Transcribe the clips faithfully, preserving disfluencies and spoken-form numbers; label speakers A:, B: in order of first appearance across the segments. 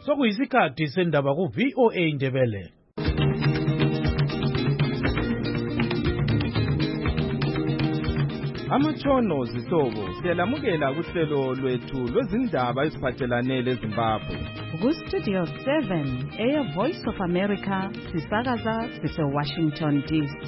A: sokuyisikhathi sendaba ku V O A Ndebele.
B: Amatshono zihlobo siyalamukela kuhlelo lwethu lwezindaba eziphathelane leZimbabwe.
C: Ku Studio seven eya Voice of America sisakaza sise Washington D C.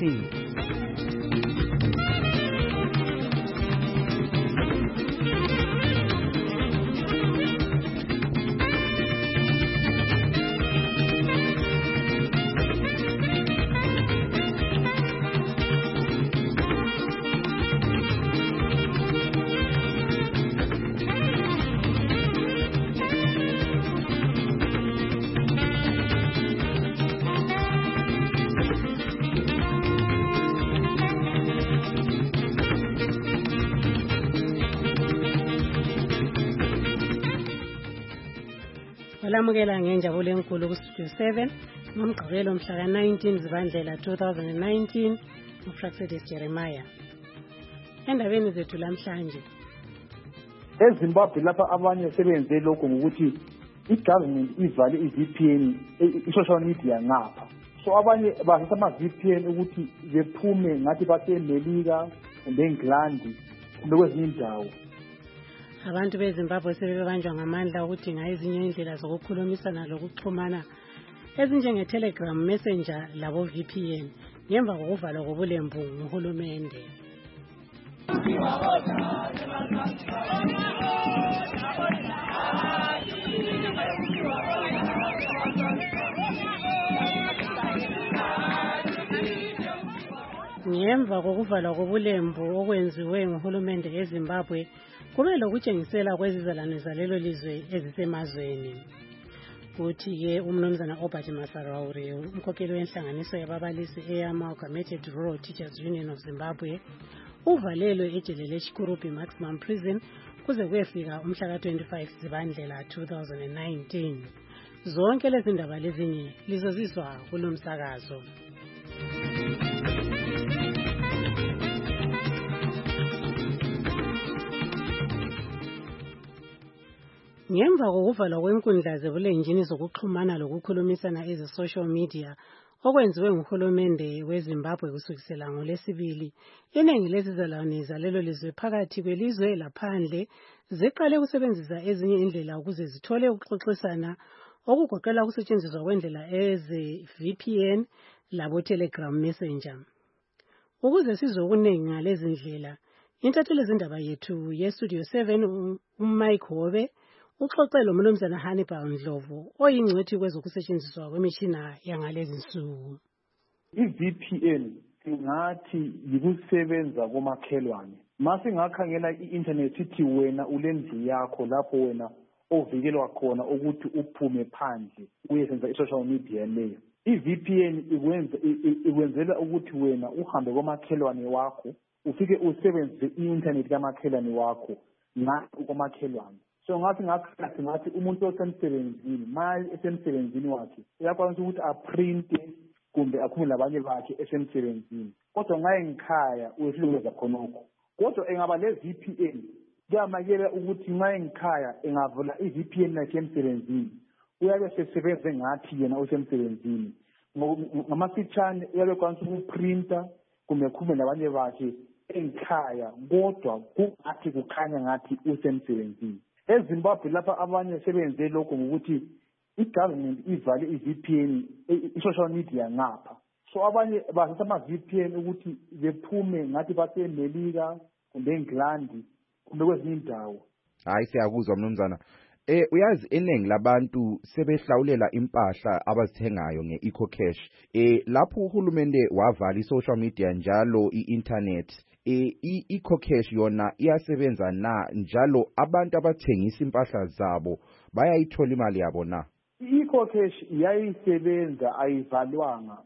D: Salamukela ngenjabulo enkulu ku Studio seven ngomgqibelo mhla ka nineteen Zibandlela two thousand nineteen uFraxedis Jeremiah. Endabeni zethu lamhlanje
E: eZimbabwe lapha abanye sebenze lokho ngokuthi igovernment ivale i-V P N i-social media ngapha, so abanye basathatha ama-V P N ukuthi bephume ngathi baseMelika kumbe eNgilandi kumbe kwezinye indawo.
D: Abantu beZimbabwe sebebanjwa ngamandla ukudinga ezinye indlela zokukhulumisana lokuxhumana ezinjenge-Telegram, Messenger labo V P N ngemva kokuvalwa kobulembu nguhulumende. Ngemva kokuvalwa kobulembu okwenziwe nguhulumende eZimbabwe kube lokutshengisela kwezizalwane zalelo lizwe ezisemazweni. Kuthi-ke umnumzana Obert Masarauri, umkhokheli wenhlanganiso yababalisi eyamalgamated Rural Teachers Union of Zimbabwe, uvalelwe ejele leChikurupi Maximum Prison kuze kuyefika umhla ka twenty-five Zibandlela two thousand nineteen. Zonke lezi ndaba lezinye lizozizwa kulo msakazo. Ngemva kokuvalwa kwenkundla zebulenjini zokuxhumana lokukhulumisana eze-social media okwenziwe nguhulumende weZimbabwe kusukisela ngoLwesibili, iningi lezizalwane zalelo lizwe phakathi kwelizwe laphandle ziqale ukusebenzisa ezinye indlela ukuze zithole ukuxoxisana okugoqela ukusetshenziswa kwendlela eze-V P N labo Telegram Messenger. Ukuze sizwe okuningi ngalezi ndlela, intatheli zindaba yethu ye-Studio seven uMike Hobe uxoxela umnumzana Hannibal Ndlovu oyingcwethi kwezokusetshenziswa kwemishina yangalezi nsuku.
E: I-V P N ingathi yikusebenza komakhelwane. Mase ngakhangela i-internet ithi wena ulendlu yakho lapho wena ovikelwa khona ukuthi uphume phandle uyesenza i-social media leyo. I-V P N ikwenza ikwenzela ukuthi wena uhambe komakhelwane wakho ufike usebenzise i-internet kamakhelwane wakho ngathi komakhelwane. So ngathi ngakhathi ngathi umuntu osemsebenzini manje esemsebenzini wakhe uyakwazi ukuthi aprinte kumbe akhulule labanye bakhe esemsebenzini, kodwa ngaye ngikhaya uyehluleka khonokho. Kodwa engaba le-V P N kuyamakela ukuthi ngaye ngikhaya engavula i-V P N lakhe emsebenzini uyabe sesebenze ngathi yena osemsebenzini. Ngamafitshane uyabe kwanisa ukuprinta kumbe akhulume labanye bakhe engikhaya kodwa kungathi kukhanya ngathi usemsebenzini. eZimbabwe lapha abanye sebenze lokho ngokuthi igovernment ivale i-V P N i-social media ngapha, so abanye basathatha ama-V P N ukuthi bephume ngathi baseMelika kumbe eNgilandi kumbe kwezinye indawo.
B: Hayi siyakuzwa mnumzana. Eh uyazi eningi labantu sebehlawulela impahla abazithengayo nge-EcoCash. Eh lapho uhulumende wavala i-social media njalo i-internet, eh i-EcoCash yona iyasebenza na njalo abantu abathengisa impahla zabo bayayithola imali yabo na?
E: I-EcoCash iyayisebenza ayivalwanga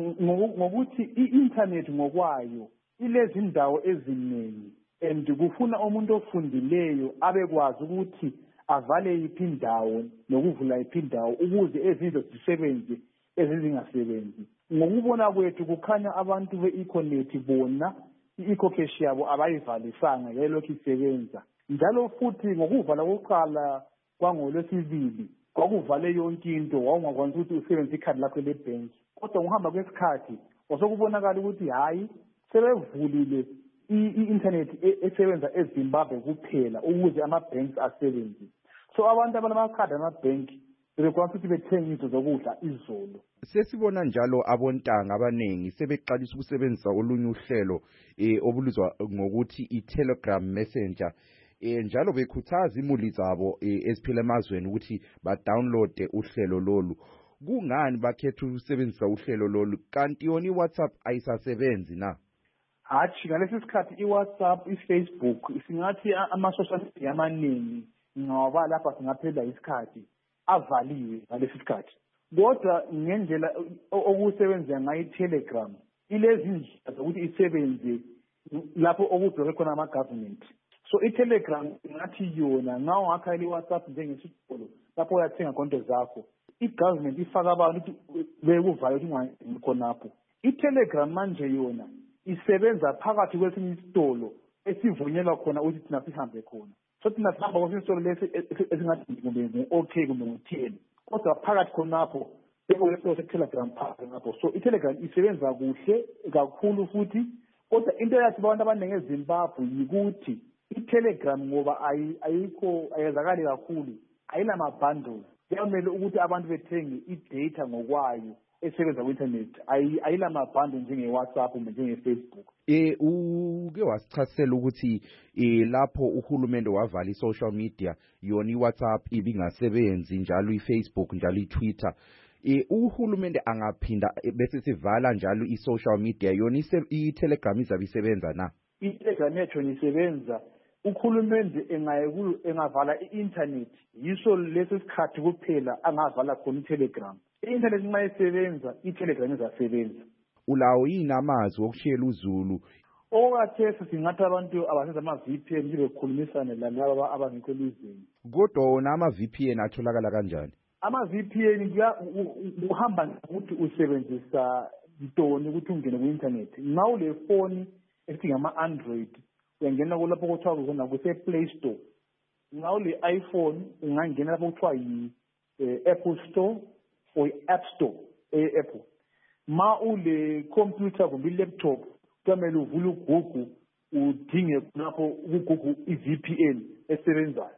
E: ngokuthi i-internet ngokwayo ilezi indawo eziningi and kufuna umuntu ofundileyo abekwazi ukuthi avale yiphi indawo nokuvula yiphi indawo ukuze ezinto zisebenze ezingasebenzi. Ngokubona kwethu kukhanya abantu be-Econet bona i-EcoCash yabo abayivalisanga yayilokhu isebenza. Njalo futhi ngokuvala kokuqala kwangolwesibili wakuvale yonke into wawungakwanisa ukuthi usebenzise ikhadi lakho lebhenki kodwa ngokuhamba kwesikhathi wasokubonakala ukuthi hhayi sebevulile i-internet esebenza eZimbabwe kuphela ukuze ama-banks asebenze. So abantu abanamakhadi amabhenki bebekwanisa ukuthi bethenge izinto zokudla izolo.
B: Sesibona njalo abontanga abaningi sebeqalisa ukusebenzisa olunye uhlelo eh obulizwa ngokuthi i-Telegram Messenger eh njalo bekhuthaza imuli zabo eziphila emazweni ukuthi ba-download uhlelo lolu. Kungani bakhetha ukusebenzisa uhlelo lolu kanti yona i-WhatsApp ayisasebenzi na?
E: Hathi ngalesi sikhathi i-WhatsApp, i-Facebook singathi ama-social media amaningi ngoba lapha singaphela isikhathi avaliwe ngalesi sikhathi. Kodwa ngendlela okusebenza ngayo i-Telegram ilezi ndlela zokuthi isebenze lapho okubhekwe khona ama-government. So i-Telegram ngathi yona ngawo ngakhayela i-WhatsApp njengesitolo lapho uyathenga konto zakho. I-government ifaka abantu ukuthi bekuvale ukuthi ungangeni khonapho. I-Telegram manje yona isebenza phakathi kwesinye isitolo esivunyelwa khona ukuthi thina sihambe khona. So thina sihamba kwesinye isitolo lesi esingathi kumbe ngu-okay kumbe ngu-ten. Kodwa phakathi khonapho bekuyisitolo se-Telegram phakathi ngapho. So i-Telegram isebenza kuhle kakhulu futhi kodwa into yathi abantu abaningi eZimbabwe yikuthi i-Telegram ngoba ayikho ayezakali kakhulu ayinama-bundles. Kuyamele ukuthi abantu bethenge i-data ngokwayo esebenza ku-internet ayinama-bundle njenge-WhatsApp kumbe njenge-Facebook.
B: Eh uke wasichasisela ukuthi eh lapho uhulumende wavala i-social media yona i-WhatsApp ibingasebenzi njalo i-Facebook njalo i-Twitter. Eh uhulumende angaphinda bese sivala njalo i-social media yona i-Telegram izabe isebenza na?
E: I-Telegram yethu isebenza uhulumende engaye engavala i-internet yiso lesi sikhathi kuphela angavala khona i-Telegram. I-internet uma isebenza i-Telegram izasebenza.
B: Ulawo yini amazwi okushiyela uZulu?
E: Okathesi singathi abantu abasenza ama-V P N bekhulumisane lalabo abangekho elizweni.
B: Kodwa wona ama-V P N atholakala kanjani?
E: Ama-V P N uhamba ngokuthi usebenzisa ntoni ukuthi ungene ku-internet. Nxa ule phone esithi ngama-Android uyangena kulapho kuthiwa kuzona kuse-Play Store. Nxa ule iPhone ungangena lapho kuthiwa yi-Apple Store or i-App Store e-Apple. Ma ule computer kumbe i-laptop kumele uvule uGoogle udinge lapho uGoogle i-V P N esebenzayo.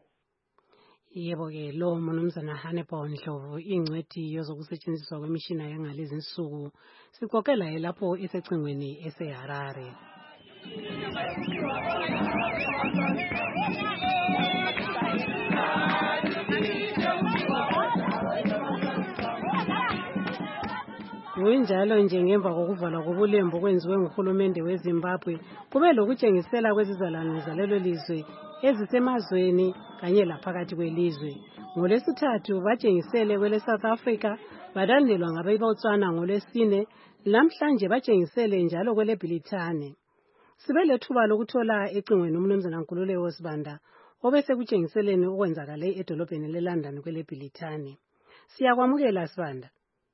D: Yebo ke lo mnumzana Hannibal Ndlovu ingcwethi yozokusetshenziswa kwemishina yangalezi insuku siqoqela lapho esecingweni eseHarare. Kunjalo nje ngemva kokuvalwa kobulembu kwenziwe nguhulumende weZimbabwe kube lokutshengisela kwezizalwane zalelo lizwe ezisemazweni kanye laphakathi kwelizwe. NgoLwesithathu batshengisele kwele South Africa, balandelwa ngabeBotswana ngoLwesine, namhlanje batshengisele njalo kwele Bhilithane. Sibe lethuba lokuthola ecingweni umnumzana Nkululeko Sibanda obese kutshengiseleni okwenzakale edolobheni leLondon kwele Bhilithane. Siyakwamukela Sibanda.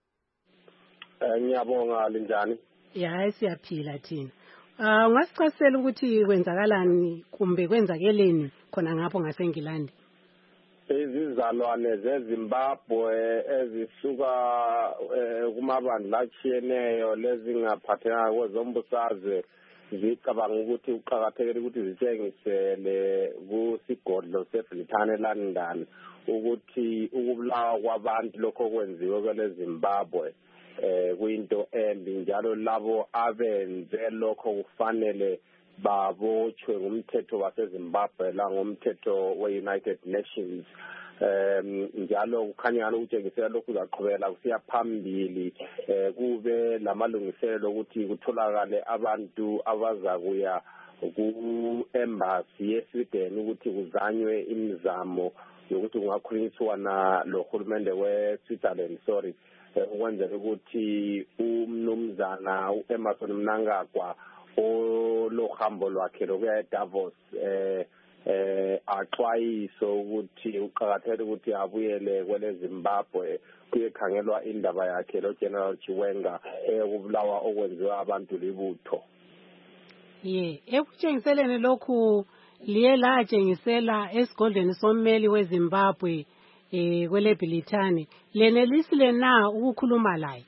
F: Ngiyabonga linjani?
D: Ya siyaphila thina. Ah ungasichasela ukuthi kwenzakalani kumbe kwenzakeleni khona ngapho ngaseNgilandi?
F: Izizalwane zeZimbabwe ezisuka kumabandla atshiyeneyo lezingaphathekanga kwezombusazwe zicabanga ukuthi uqhakathekile ukuthi zitshengisele kusigodlo seBrithani eLondon ukuthi ukubulawa kwabantu lokho kwenziwe kwele Zimbabwe eh kuyinto embi njalo labo abenze lokho kufanele babotshwe ngumthetho waseZimbabwe la ngomthetho we-United Nations. Um njalo kukhanya ukutshengisela lokhu zaqhubela kusiya phambili eh kube lamalungiselelo ukuthi kutholakale abantu abazakuya ku-embassy yeSweden ukuthi kuzanywe imizamo yokuthi kungakhulunyiswana lo hulumende weSwitzerland sorry ukwenzela ukuthi umnumzana uEmmerson Mnangagwa olohambo lwakhe lokuya eDavos eh eh axwayiso ukuthi uqhakathekile ukuthi abuyele kwele Zimbabwe kuyekhangelwa indaba yakhe lo General Chiwenga ekubulawa okwenziwa abantu libutho.
D: Ye ekutshengiseleni lokhu liye latshengisela esigodlweni sommeli weZimbabwe eh kwele Bhilithane lenelisile na ukukhuluma laye?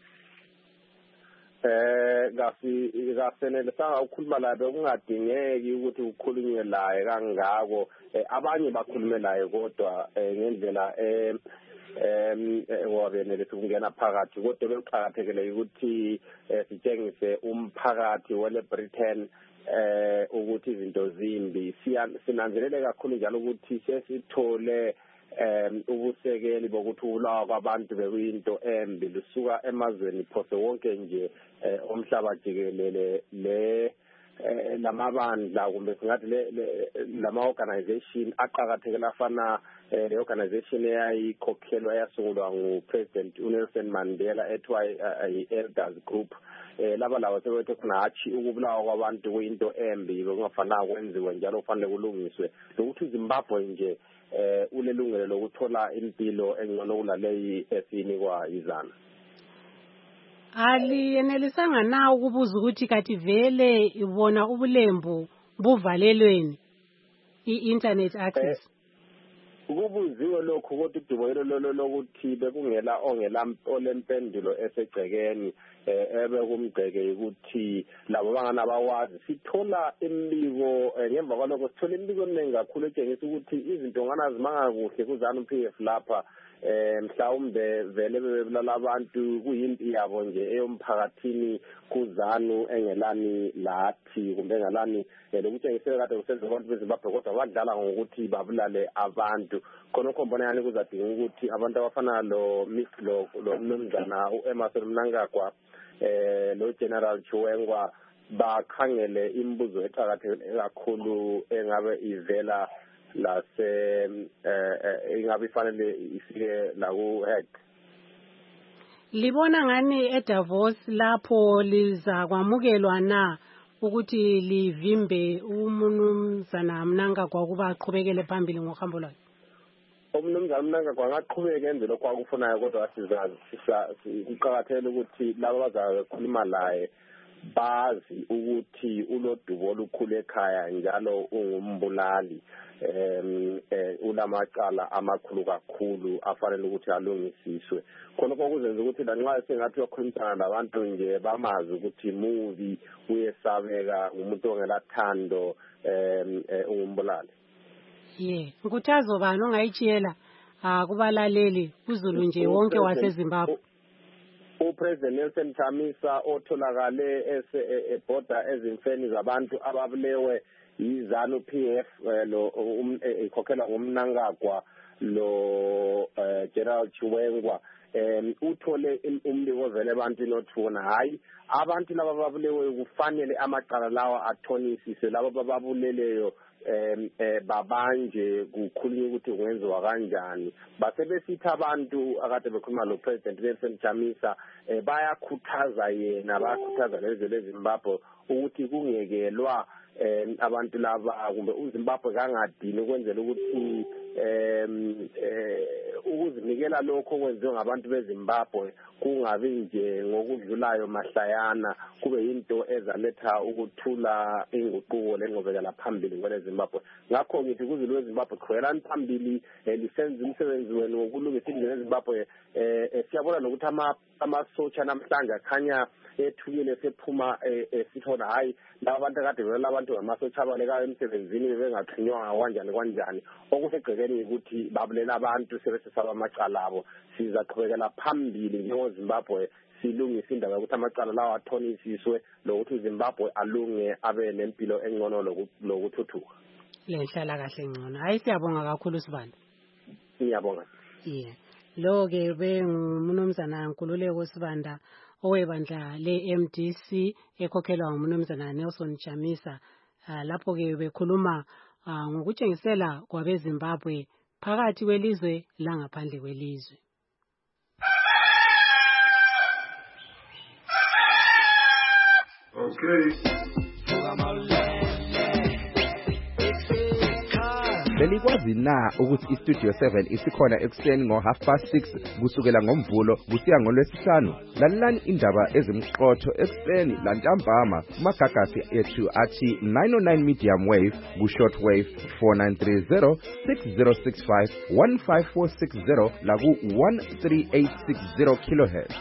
F: Eh ngasi ngasenelisa ukukhuluma laye bekungadingeki ukuthi ukhulunywe laye kangako abanye bakhulume laye kodwa ngendlela eh em wabenelisa ukungena phakathi kodwa bekuqhakathekile ukuthi sitshengise umphakathi wele Britain eh ukuthi izinto zimbi sinanzelele kakhulu njalo ukuthi sesithole um ubusekeli bokuthi ubulawa kwabantu bekuyinto embi lisuka emazweni phose wonke nje omhlaba jikelele le lamabandla kumbe singathi lama organization aqhakathekela afana le organization eyayikhokhelwa yasungulwa nguPresident uNelson Mandela ethiwa i-Elders Group laba lawo sebethe khona hathi ukubulawa kwabantu kuyinto embi bekungafanele kwenziwe njalo kufanele kulungiswe lokuthi iZimbabwe nje eh ulelungelo lokuthola impilo engcono kulaleyi esinikwa izana.
D: Ali yenelisanga na ukubuza ukuthi kathi vele ibona ubulembu buvalelweni i-internet access.
F: Kubuziwe lokho kodwa idubelo lolo lokuthi bekungela ongela olempendulo esegcekeni ebe kumgceke ukuthi labo bangana bawazi sithola imbiko ngemva kwalokho sithola imbiko eningi kakhulu etshengisa ukuthi izinto ngana zimanga kuhle kuzana uP F lapha eh mhlawumbe vele bebulala abantu kuyimpi yabo nje eyomphakathini kuzanu engelani lathi kumbe engalani lokuthengisela kade kusenza abantu beZimbabwe kodwa badlala ngokuthi babulale abantu khona khombona yani kuzadinga ukuthi abantu abafana lo Mislo lo Mnumzana uEmmerson Mnangagwa eh lo General Chiwengwa bakhangele imibuzo eqhakathekile kakhulu engabe ivela lase eh ingabe ifanele ifike la ku head.
D: Libona ngani eDavos lapho liza kwamukelwa na ukuthi livimbe uMnumzana Mnangagwa kuba aqhubekele phambili ngohambo lwakhe?
F: Umnumzana Mnangagwa angaqhubeka enze lokho akufunayo kodwa sizazi kuqhakathekile ukuthi laba bazakhuluma laye bazi ukuthi ulodubo olukhulu ekhaya njalo ungumbulali em ulamacala amakhulu kakhulu afanele ukuthi alungisiswe khona ukuzenza ukuthi la nxa sengathi uyakhulumisana labantu nje bamazi ukuthi movie uyesabeka umuntu ongelathando em ungumbulali.
D: Ye nguthazo bani ongayitshela akubalaleli kuzulu nje wonke waseZimbabwe?
F: uPresident Nelson Chamisa otholakale ebhoda ezimfeni zabantu ababulewe yizanu P F lo ikhokhela ngomnangagwa lo General Chiwengwa em uthole umbiko vele abantu nothuna hayi abantu laba babulewe kufanele amaqala lawa athonisise laba bababuleleyo em babanje kukhulunywa ukuthi kwenziwa kanjani basebesitha abantu akade bekhuluma lo President Nelson Chamisa bayakhuthaza yena bayakhuthaza lezi leZimbabwe ukuthi kungekelwa eh abantu laba kumbe uZimbabwe kangadini ukwenzela ukuthi em ukuzinikela lokho kwenziwe ngabantu beZimbabwe kungabi nje ngokudlulayo mahlayana kube into ezaletha ukuthula inguquko lengqobekela phambili kweleZimbabwe ngakho ngithi kuzulu weZimbabwe khwelani phambili lisenze umsebenzi wenu wokulungisa indlela eZimbabwe eh siyabona nokuthi ama amasotsha namhlanje akhanya ethukile sephuma esithona hayi labantu akade vela abantu ngamasotsha abalekayo emsebenzini bengathunywanga kanjani kanjani okusegcekeni ukuthi babulela abantu sebesesaba amacala abo sizaqhubekela phambili njengoZimbabwe silungisa indaba yokuthi amacala lawo athonisiswe lokuthi uZimbabwe alunge abe nempilo engcono lokuthuthuka
D: lenhlala kahle ngcono hayi siyabonga kakhulu Sibanda.
F: Ngiyabonga.
D: Yeah lo ke benguMnumzana Nkululeko Sibanda owebandla le-M D C ekhokhelwa nguMnumzana Nelson Chamisa lapho ke bekhuluma ngokutshengisela kwabeZimbabwe phakathi kwelizwe langaphandle kwelizwe.
G: Okay.
B: belikwazi na ukuthi istudio seven isikhona ekuseni ngo half past six kusukela ngomvulo kusiya ngolwesihlanu? Lalelani indaba ezimqotho ekuseni lantambama kumagagasi ethu athi nine oh nine medium wave ku short wave four nine three zero six zero six five one five four six zero la ku one three eight six zero kilohertz.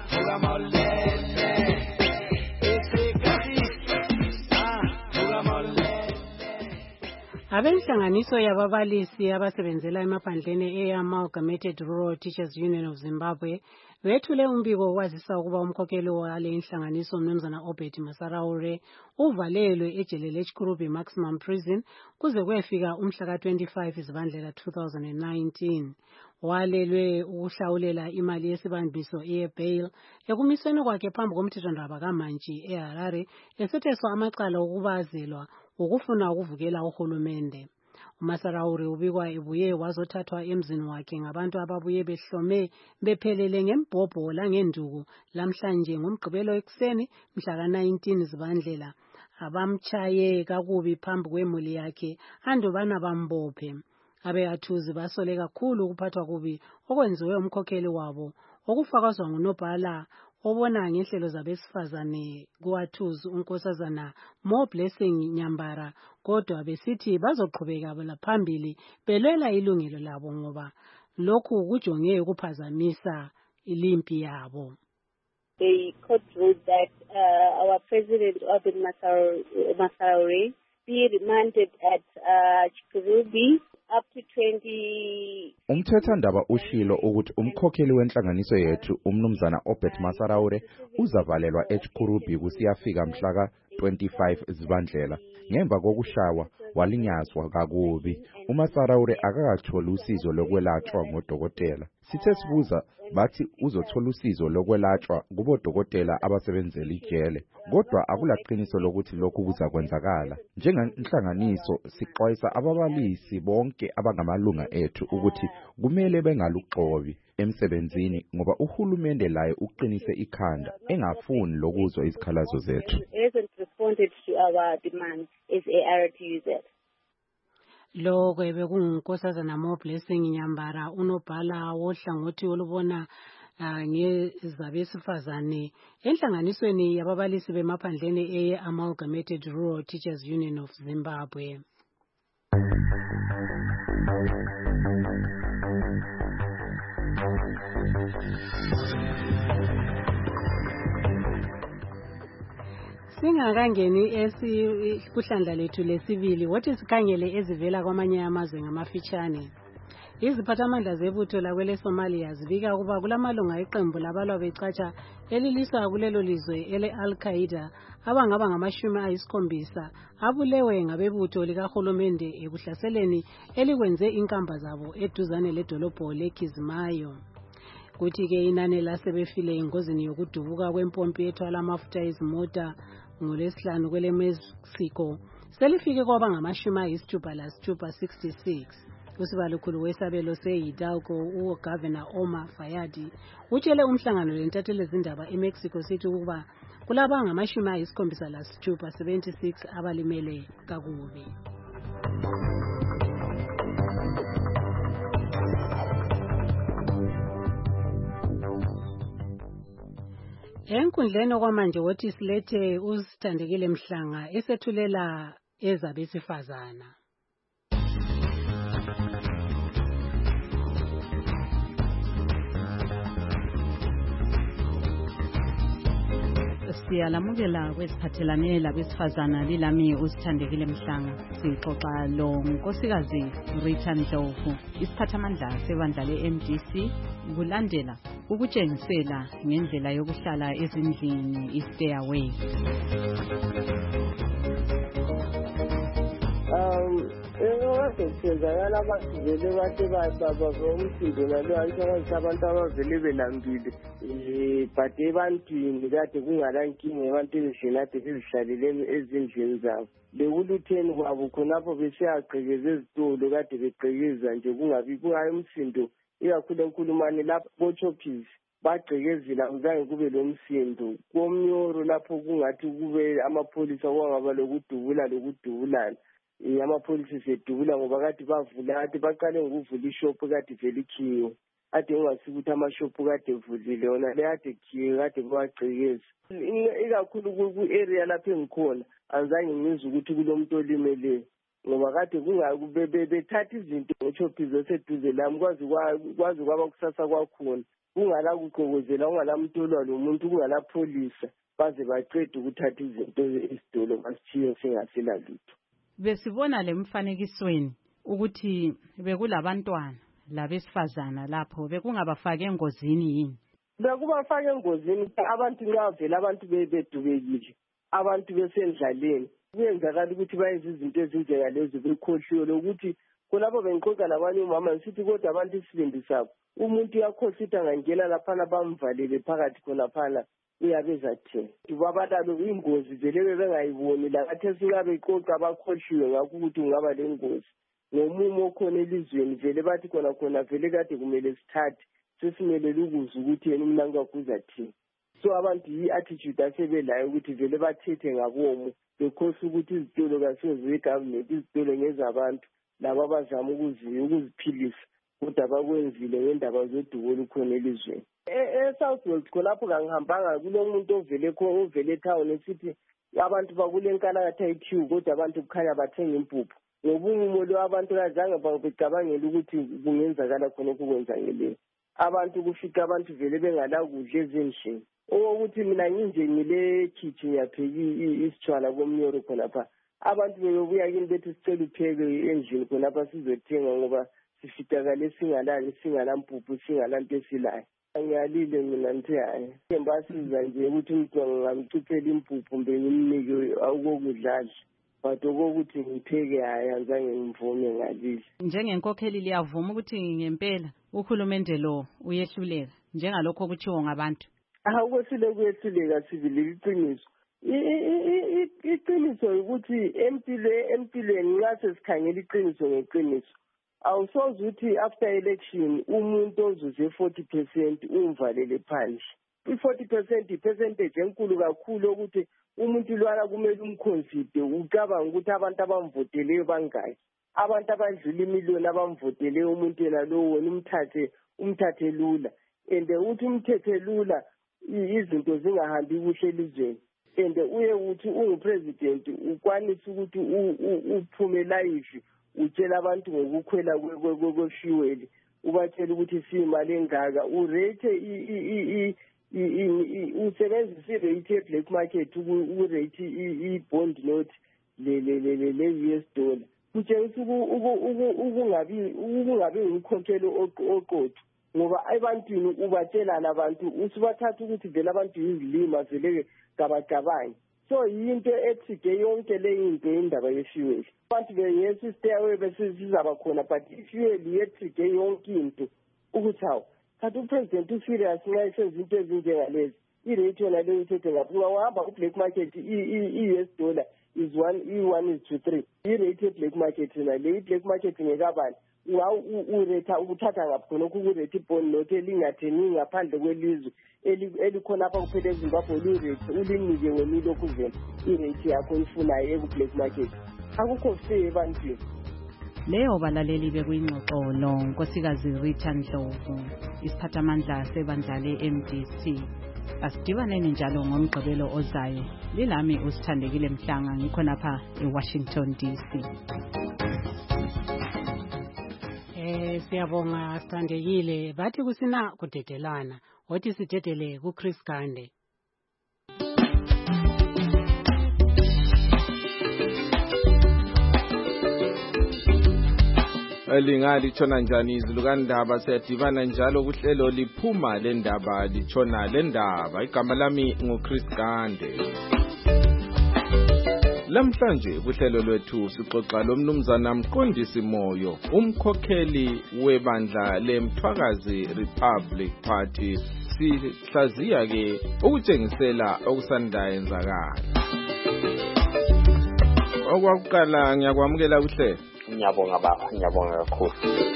D: Abenhlanganiso yababalisi abasebenzela emaphandleni e-Amalgamated Rural Teachers Union of Zimbabwe bethule umbiko wokwazisa ukuba umkhokheli wale inhlanganiso uMnumzana Obed Masaraure uvalelwe ejele leChikurubi Maximum Prison kuze kuyefika umhla ka twenty-five Zibandlela two thousand nineteen. Walelwe ukuhlawulela imali yesibambiso ye-bail ekumisweni kwakhe phambi komthethwandaba kaMantshi eHarare esetheswa amacala okubazelwa ukufuna ukuvukela uhulumende. uMasaraure ubikwa ebuye wazothathwa emzini wakhe ngabantu ababuye behlome bephelele ngembhobho langenduku lamhlanje ngomgqibelo ekseni mhla ka nineteen Zibandlela abamchaye kakubi phambi kwemuli yakhe andubana bambophe. Abeathuzi basole kakhulu ukuphathwa kubi okwenziwe umkhokheli wabo okufakazwa ngunobhala obona ngehlelo zabesifazane kuwathuzi unkosazana More Blessing Nyambara, kodwa besithi bazoqhubeka phambili belwela ilungelo labo ngoba lokhu kujonge ukuphazamisa ilimpi yabo.
G: The court ruled that uh, our president Obed Masaraure be remanded at uh, Chikurubi up to twenty.
B: Umthethwandaba ushilo ukuthi umkhokheli wenhlanganiso yethu uMnumzana Obed Masaraure uzavalelwa eChikurubi kusiyafika mhla ka twenty-five Zibandlela. Ngemva kokushawa walinyazwa kakubi. uMasaraure akakatholi usizo lokwelatshwa ngodokotela. Sithe sibuza bathi uzothola usizo lokwelatshwa kubodokotela abasebenzela ijele, kodwa akulaqiniso lokuthi lokhu kuzakwenzakala. Njengenhlanganiso sixwayisa ababalisi bonke abangamalunga ethu ukuthi kumele bengalugxobi emsebenzini ngoba uhulumende laye uqinise ikhanda engafuni lokuzwa izikhalazo zethu.
G: Responded to our demands as A R T U Z.
D: Lo kwebe kungunkosazana More Blessing Nyambara unobhala wohlangothi olubona ngezabesifazane enhlanganisweni yababalisi bemaphandleni e-Amalgamated Rural Teachers Union of Zimbabwe. Singakangeni esikuhlandla lethu lesibili wathi sikhangele ezivela kwamanye amazwe ngamafitshane. Iziphathamandla zebutho lakwele Somalia zibika ukuba kulamalunga eqembu labalwa becatsha eliliswa kulelo lizwe ele Al-Qaeda abangaba ngamashumi ayisikhombisa abulewe ngabebutho likahulumende ekuhlaseleni elikwenze inkamba zabo eduzane ledolobho leKismayo. Kuthi ke inani lasebefile engozini yokudubuka kwempompi ethwala amafutha ezimota ngolesihlanu kwele Mexico selifike kwaba ngamashumi ayisithupha lasithupha sixty-six. Usibalukhulu wesabelo se-Hidalgo uGovernor Omar Fayadi utshele umhlangano lentatheli zindaba eMexico City ukuba kulaba ngamashumi ayisikhombisa lasithupha seventy-six abalimele kakubi. Enkundleni okwamanje wothi silethe uSithandekile Mhlanga esethulela ezabesifazana.
C: Siyalamukela kwesiphathelane labesifazana lilami uSithandekile Mhlanga. Sixoxa lo nkosikazi Rita Ndlovu, isiphathamandla sebandla le-M D C, kulandela ukutshengisela ngendlela yokuhlala ezindlini i-stay away.
H: Um, kwenzakala abantu vele bathi baba umsindo nalo ayisho abantu abavele belambile eh but ebantwini kade kungala nkinga abantu ezindlini ade bezihlalele ezindlini zabo lekulutheni kwabo khonapho besiyagqekeza ezitolo kade begqekeza nje kungabi kungayi umsindo ikakhulu enkulumane lapho bochophisi bagqekezela uzange kube lo msindo komnyoro lapho kungathi kube amapholisa kwangaba lokudubula lokudubulana amapholisa sedubula ngoba kade bavula kade baqale ngokuvula ishophu kade vele ikhiwe ade ungasithi ukuthi amashophu kade evulile yona le kade khiwe kade bawagcikeza ikakhulu ku-area lapho engikhona anzange ngizwe ukuthi kulomuntu olimeleyo ngoba kade kungakube bethatha izinto ngechophizo eseduze lami kwazi kwazi kwaba kusasa kwakhona kungala kuqokozela ungala mtolwa lo muntu kungala pholisa baze baqeda ukuthatha izinto esitolo basithiye singasela lutho.
C: Besibona lemfanekisweni ukuthi bekulabantwana labesifazana lapho bekungabafaka engozini yini?
H: Bekubafaka engozini abantu nxa vele abantu bedubekile abantu besendlaleni kuyenzakala ukuthi bayenze izinto ezinjengalezo bekhohliwe lokuthi khonapho bengixoxa labanye umama ngisithi kodwa abantu isibindi sabo umuntu uyakhohlwa ukuthi angangena laphana bamvalele phakathi khonaphana uyabe ezathini babalalo ingozi vele bebengayiboni lakathi singabe ixoxa bakhohliwe ngakho ukuthi ungaba lengozi ngomumo okhona elizweni vele bathi khona khona vele kade kumele sithathe sesimelele ukuzwa ukuthi yena umnanka wakho uzathini. So abantu yi-attitude asebelayo ukuthi vele bathethe ngabomo bekhosa ukuthi izitolo kasize-government izitolo ngezabantu laba abazama ukuziphilisa kodwa bakwenzile ngendaba zodubo olukhona elizweni. E-South Wales khonapho kangihambanga kulomuntu ovele khona ovele etown esithi abantu bakule nkalakatha i-Q kodwa abantu kukhanya bathenga impuphu ngobungumo lo abantu kazange becabangela ukuthi kungenzakala khonokho kwenzakeleyo abantu kufika abantu vele bengala kudla ezindlini okokuthi mina nginje ngile kitchen ngiyapheka isitshwala komnyoro khonapha abantu bebebuya kini bethi sicela upheke endlini khonapha sizothenga ngoba sifitakale singalali singalampuphu singalanto esilayo. Ngiyalile mina ngithi hayi embasiza nje ukuthi umuntu ngamcuphela impuphu mbe ngimnike awukokudlala but okokuthi ngipheke hayi anzange ngivume ngalile.
C: Njengenkokheli liyavuma ukuthi ngempela uhulumende lo uyehluleka njengalokho kuthiwo ngabantu?
H: Ah ukwehluleka kuyehluleka sibili iqiniso. Iqiniso ukuthi empilweni empilweni nxa sesikhangela iqiniso ngeqiniso awusoze ukuthi after election umuntu ozuze forty percent umvalele phandle. I-forty percent i-percentage enkulu kakhulu ukuthi umuntu lwana kumele umconsider ucabanga ukuthi abantu abamvoteleyo bangaki abantu abadlula imiliyoni abamvoteleyo umuntu yena lo wena umthathe umthathe lula and uthi umthethe lula izinto zingahambi kuhle elizweni and uye uthi ungupresident ukwanisa ukuthi uphume live utshela abantu ngokukhwela kwe-fuel ubatshela ukuthi siyimali engaka urate usebenzisa irate ye-black market ukurate i-bond note le-U S dollar kutshengisa ukungabi ngumkhokheli oqotho ngoba ebantwini ubatshelana abantu usubathatha ukuthi vele abantu yizilima vele kabacabangi. So yinto ethige yonke le into indaba ye-fuel abantu bengesi stay away besizaba khona but i-fuel yethige yonke into ukuthi hawu kanti upresident u-serious nxa esenza into ezinjengalezi irate yona leyo ithethe ngaphi ungahamba ku-black market i-U S dollar is one i-one is to three irate ye-black market yona le i-black market ngekabani uretha ukuthatha ngaphi khonokho ukurate ibond note elingatheni ngaphandle kwelizwe elikhona apha kuphela eZimbabwe ulirate ulinike wena ilokhu vele irate yakho ifunayo eku-black market akukho fair ebantwini.
C: Leyo balaleli bekuyingxoxo lo nkosikazi Rita Ndlovu isiphathamandla sebandla le-M D C. Asidibaneni njalo ngomgqibelo ozayo. Lilami uSithandekile Mhlanga ngikhonapha eWashington D C.
D: Eh siyabonga Sithandekile bathi kusina kudedelana othi sidedele kuChris Gande.
I: Elingali litshona njani izulu kandaba siyadibana njalo kuhlelo liphuma lendaba litshona lendaba igama lami nguChris Gande. Lamhlanje kuhlelo lwethu sixoxa lomnumzana Mqondisi Moyo umkhokheli webandla leMthwakazi Republic Party sihlaziya ke ukutshengisela okusanda yenzakala. Okwakuqala ngiyakwamukela kuhle.
F: Ngiyabonga baba, ngiyabonga kakhulu.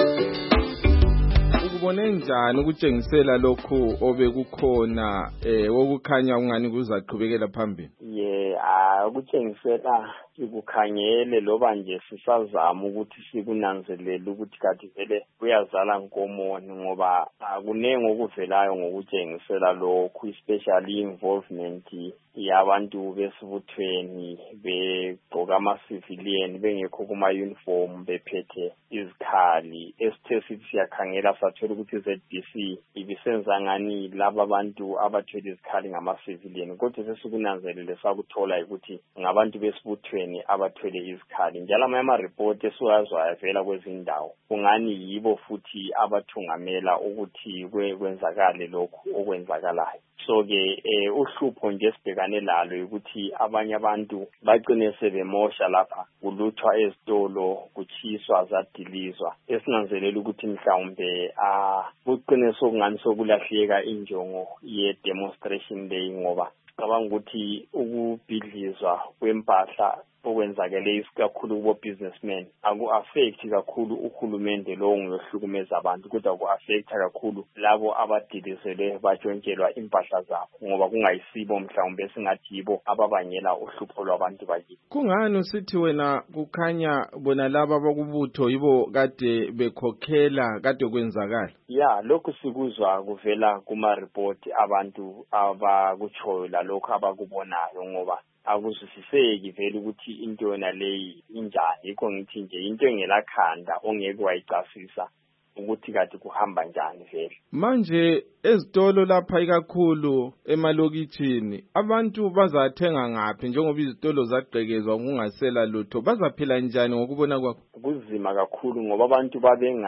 I: Ukubone njani ukutshengisela lokhu obekukhona eh wokukhanya ungani kuzaqhubekela phambili?
F: Ye, ah
J: kutshengisela sikukhangele loba nje sisazama ukuthi sikunanzelele ukuthi kathi vele kuyazala nkomoni ngoba akunenge okuvelayo ngokutshengisela lokhu, especially involvement yabantu besibuthweni begqoka ama-civilian bengekho kuma-uniform bephethe izikhali. Esithe sithi siyakhangela sathola ukuthi i-Z D C ibisenza ngani laba abantu abathwele izikhali ngama-civilian, kodwa sesikunanzelele sakuthola ukuthi ngabantu besibuthweni abathwele izikhali. Njalo amanye ama-report esiwazwayo avela kwezindawo kungani yibo futhi abathungamela ukuthi kwenzakale lokhu okwenzakalayo. So-ke eh, uhlupho nje sibhekane lalo ukuthi abanye abantu bagcine sebemosha lapha, kuluthwa ezitolo, kuchiswa, zadilizwa. Esinanzelela ukuthi mhlawumbe ah kugcine sokungani sokulahleka injongo ye-demonstration day ngoba cabanga ukuthi ukubhidlizwa kwempahla okwenzakele isikakhulu kubo businessmen aku-affect kakhulu uhulumende lowo ngohlukumeza abantu, kodwa ku-affect kakhulu labo abadilizelwe batshontshelwa impahla zabo ngoba kungayisibo mhlawumbe singathi yibo ababangela uhlupho lwabantu bakithi.
I: Kungani usithi wena kukhanya bona laba bakubutho yibo kade bekhokhela kade kwenzakala?
J: Ya, lokhu sikuzwa kuvela kuma-report abantu abakutshoyo lalokho abakubonayo ngoba akuzwisiseki vele ukuthi into yona leyi injani. Yikho ngithi nje into engelakhanda ongeke wayicasisa ukuthi kade kuhamba njani vele.
I: Manje ezitolo lapha ikakhulu emalokitshini abantu bazathenga ngaphi njengoba izitolo zagqekezwa kungasela lutho? Bazaphila njani ngokubona kwakho?
J: Kuzima kakhulu ngoba abantu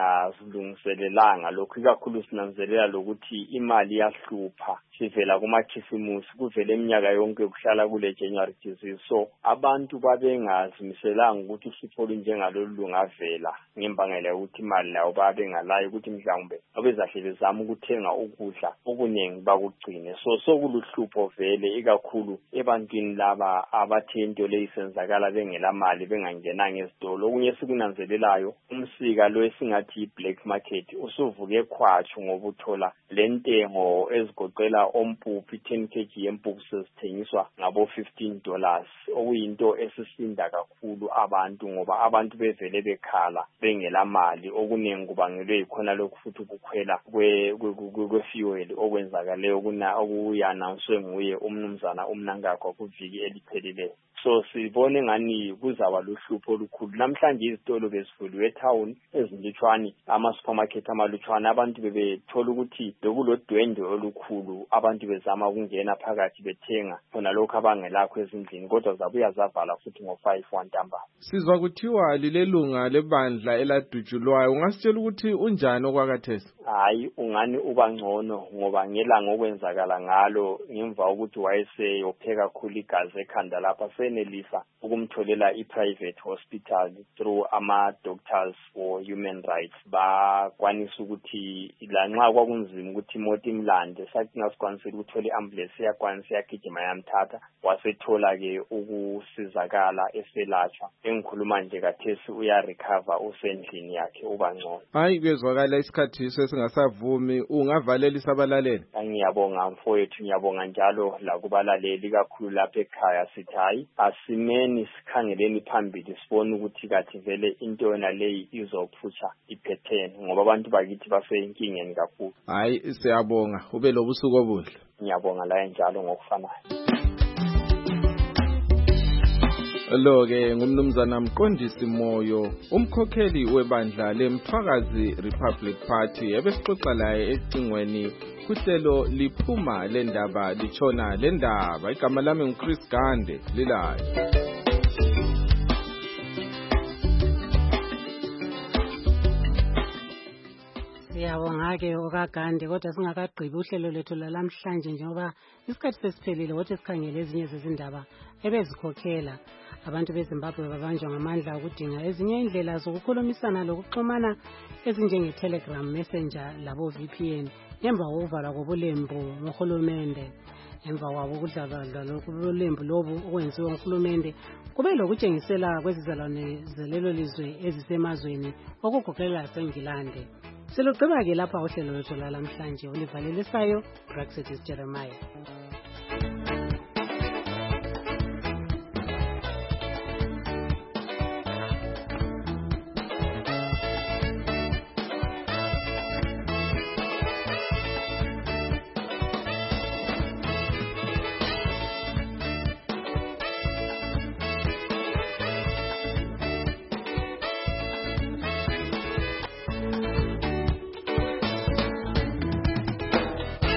J: babengazilungiselelanga lokhu, ikakhulu sinanzelela lokuthi imali iyahlupha. Sivela kumakhisimusi kuvele iminyaka yonke kuhlala kule January disease, so abantu babengazimiselanga ukuthi uhlupho njengalo lungavela ngembangela ukuthi imali nayo babengalayo ukuthi mhlawumbe abezahle bezama ukuthenga ukudla okuningi bakugcine. So sokuluhlupho vele ikakhulu ebantwini laba abathe into leyisenzakala bengela mali bengangenanga ezitolo. Okunye sikunanzelelayo umsika lo esingathi i-black market usuvuke khwatshu ngoba uthola lentengo ezigoqela ompuphi ten kilograms yempuphu sezithengiswa ngabo fifteen dollars, okuyinto esisinda kakhulu abantu ngoba abantu bevele bekhala bengela mali. Okuningi kubangelwe ikhona lokhu futhi ukukhwela kwe-fuel okwenzakaleyo okuyanawuswe nguye umnumzana uMnangagwa kuviki eliphelileyo. So sibone ngani kuzaba luhlupho olukhulu. Namhlanje izitolo bezivuliwe etown ezilutshwane, ama-supermarket amalutshwane, abantu bebethola ukuthi bekulodwendwe olukhulu, abantu bezama ukungena phakathi bethenga khona lokho abangelakho ezindlini, kodwa zabuya zavala futhi ngo-five wantambama.
I: Sizwa kuthiwa lilelunga lebandla eladutshulwayo, ungasitshela ukuthi unjani okwakathesi?
J: Hayi, ungani uba ngcono ngoba ngelanga okwenzakala ngalo ngemva ukuthi wayeseyopheka kakhulu igazi ekhanda lapha senelisa ukumtholela i-private hospital through ama-doctors for human rights. Bakwanisa ukuthi lanxa kwakunzima ukuthi imoto imlande, sathi ngasikwanisile ukuthola i-ambulance yakwanisa yagijima yamthatha, wasethola-ke ukusizakala eselatshwa. Engikhuluma nje kathesi uyarecover usendlini yakhe uba ngcono.
I: Hayi, kwezwakala isikhathi esingasavumi, ungavalelisa abalaleli?
J: Ngiyabonga mfowethu, ngiyabonga njalo lakubalaleli kakhulu lapha ekhaya. Sithi hayi, asimeni sikhangeleni phambili sibone ukuthi kathi vele into yona leyi izophutsha iphethene ngoba abantu bakithi baseyinkingeni kakhulu.
I: Hayi, siyabonga, ube lobusuku obuhle.
J: Ngiyabonga la njalo ngokufanayo.
I: Lo-ke ngumnumzana Mqondisi Moyo, umkhokheli webandla leMthwakazi Republic Party, ebesixoxa laye ecingweni kuhlelo liphuma lendaba litshona lendaba. Igama lami nguChris Gande, lilayo.
D: Siyabonga-ke okaGande, kodwa singakagqibi uhlelo lethu lalamhlanje njengoba isikhathi sesiphelile, kodwa sikhangele ezinye zezindaba ebezikhokhela abantu beZimbabwe babanjwa ngamandla okudinga ezinye indlela zokukhulumisana lokuxhumana ezinjenge-Telegram, Messenger labo-V P N ngemva kokuvalwa kobulembu ngohulumende. Emva kwabo ukudlazadla lokulembu lobu okwenziwe ngohulumende kube lokutshengisela kwezizalwane zelelo lizwe ezisemazweni okugoqela laseNgilande. Silugqiba-ke lapha uhlelo lwethu lalamhlanje, ulivalelisayo Braxetis Jeremiah.